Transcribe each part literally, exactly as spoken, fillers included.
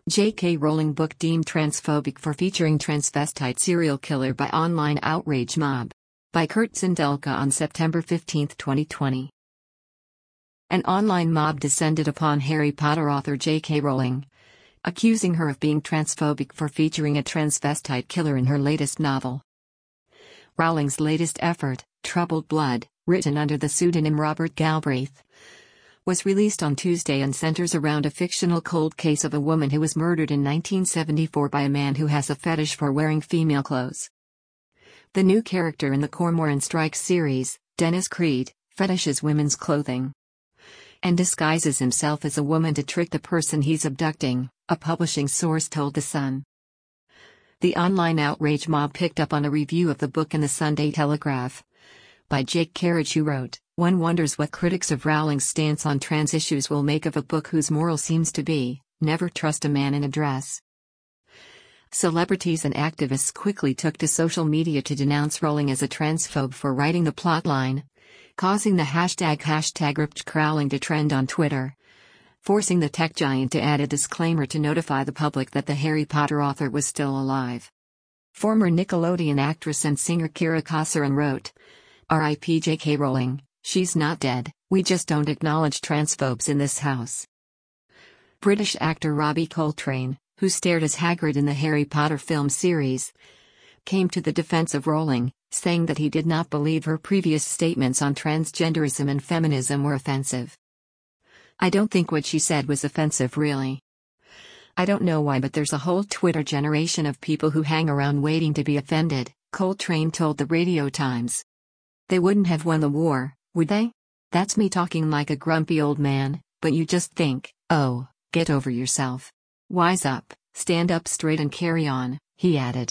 J K. Rowling book deemed transphobic for featuring transvestite serial killer by online outrage mob. By Kurt Zindelka on September fifteenth, twenty twenty. An online mob descended upon Harry Potter author J K. Rowling, accusing her of being transphobic for featuring a transvestite killer in her latest novel. Rowling's latest effort, Troubled Blood, written under the pseudonym Robert Galbraith, was released on Tuesday and centers around a fictional cold case of a woman who was murdered in nineteen seventy-four by a man who has a fetish for wearing female clothes. The new character in the Cormoran Strikes series, Dennis Creed, fetishes women's clothing and disguises himself as a woman to trick the person he's abducting, a publishing source told The Sun. The online outrage mob picked up on a review of the book in the Sunday Telegraph by Jake Carriage, who wrote, "One wonders what critics of Rowling's stance on trans issues will make of a book whose moral seems to be, never trust a man in a dress." Celebrities and activists quickly took to social media to denounce Rowling as a transphobe for writing the plotline, causing the hashtag hashtag RipkedRowling to trend on Twitter, forcing the tech giant to add a disclaimer to notify the public that the Harry Potter author was still alive. Former Nickelodeon actress and singer Kira Kosaran wrote, R I P J K. Rowling, she's not dead, we just don't acknowledge transphobes in this house. British actor Robbie Coltrane, who starred as Hagrid in the Harry Potter film series, came to the defense of Rowling, saying that he did not believe her previous statements on transgenderism and feminism were offensive. I don't think what she said was offensive, really. I don't know why, but there's a whole Twitter generation of people who hang around waiting to be offended, Coltrane told the Radio Times. They wouldn't have won the war, would they? That's me talking like a grumpy old man, but you just think, oh, get over yourself. Wise up, stand up straight and carry on, he added.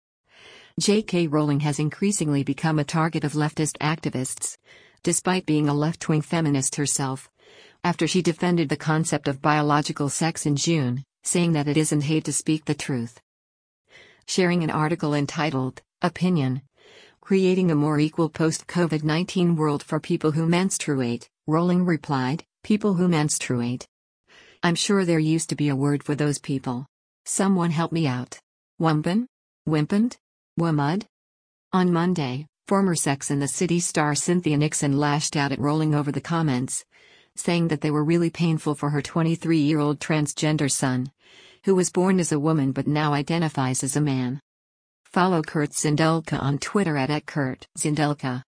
J K. Rowling has increasingly become a target of leftist activists, despite being a left-wing feminist herself, after she defended the concept of biological sex in June, saying that it isn't hate to speak the truth. Sharing an article entitled, Opinion: Creating a More Equal Post-COVID nineteen World for People Who Menstruate, Rowling replied, people who menstruate. I'm sure there used to be a word for those people. Someone help me out. Wumpen? Wimpend? Wamud? On Monday, former Sex and the City star Cynthia Nixon lashed out at Rowling over the comments, saying that they were really painful for her twenty-three-year-old transgender son, who was born as a woman but now identifies as a man. Follow Kurt Zindelka on Twitter at, at Kurt Zindelka.